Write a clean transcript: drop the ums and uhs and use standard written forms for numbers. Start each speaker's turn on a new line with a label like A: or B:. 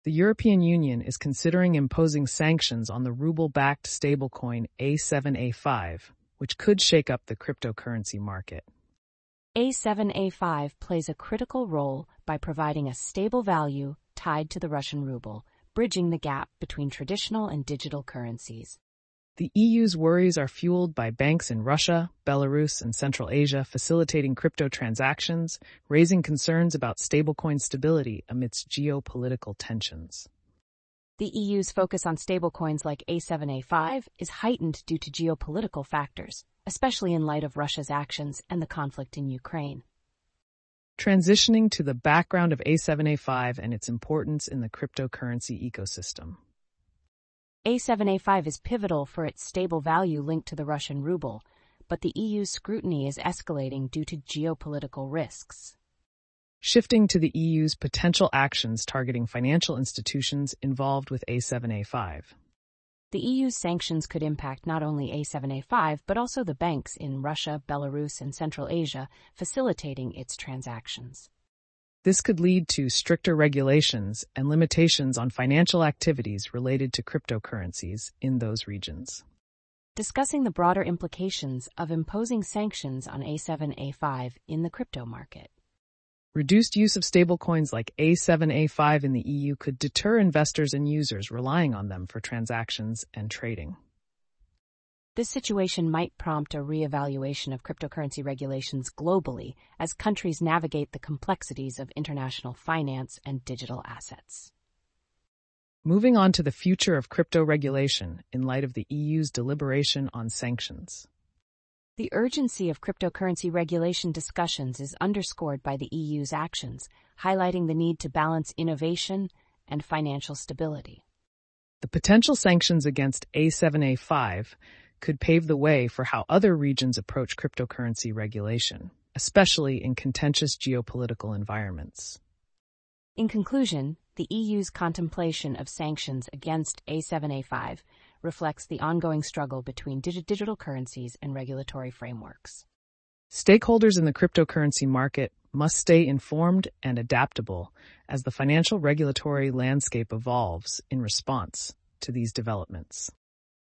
A: The European Union is considering imposing sanctions on the ruble-backed stablecoin A7A5, which could shake up the cryptocurrency market.
B: A7A5 plays a critical role by providing a stable value tied to the Russian ruble, bridging the gap between traditional and digital currencies.
A: The EU's worries are fueled by banks in Russia, Belarus, and Central Asia facilitating crypto transactions, raising concerns about stablecoin stability amidst geopolitical tensions.
B: The EU's focus on stablecoins like A7A5 is heightened due to geopolitical factors, especially in light of Russia's actions and the conflict in Ukraine.
A: Transitioning to the background of A7A5 and its importance in the cryptocurrency ecosystem.
B: A7A5 is pivotal for its stable value linked to the Russian ruble, but the EU's scrutiny is escalating due to geopolitical risks.
A: Shifting to the EU's potential actions targeting financial institutions involved with A7A5.
B: The EU's sanctions could impact not only A7A5 but also the banks in Russia, Belarus, and Central Asia, facilitating its transactions.
A: This could lead to stricter regulations and limitations on financial activities related to cryptocurrencies in those regions.
B: Discussing the broader implications of imposing sanctions on A7A5 in the crypto market.
A: Reduced use of stablecoins like A7A5 in the EU could deter investors and users relying on them for transactions and trading.
B: This situation might prompt a reevaluation of cryptocurrency regulations globally as countries navigate the complexities of international finance and digital assets.
A: Moving on to the future of crypto regulation in light of the EU's deliberation on sanctions.
B: The urgency of cryptocurrency regulation discussions is underscored by the EU's actions, highlighting the need to balance innovation and financial stability.
A: The potential sanctions against A7A5 could pave the way for how other regions approach cryptocurrency regulation, especially in contentious geopolitical environments.
B: In conclusion, the EU's contemplation of sanctions against A7A5 reflects the ongoing struggle between digital currencies and regulatory frameworks.
A: Stakeholders in the cryptocurrency market must stay informed and adaptable as the financial regulatory landscape evolves in response to these developments.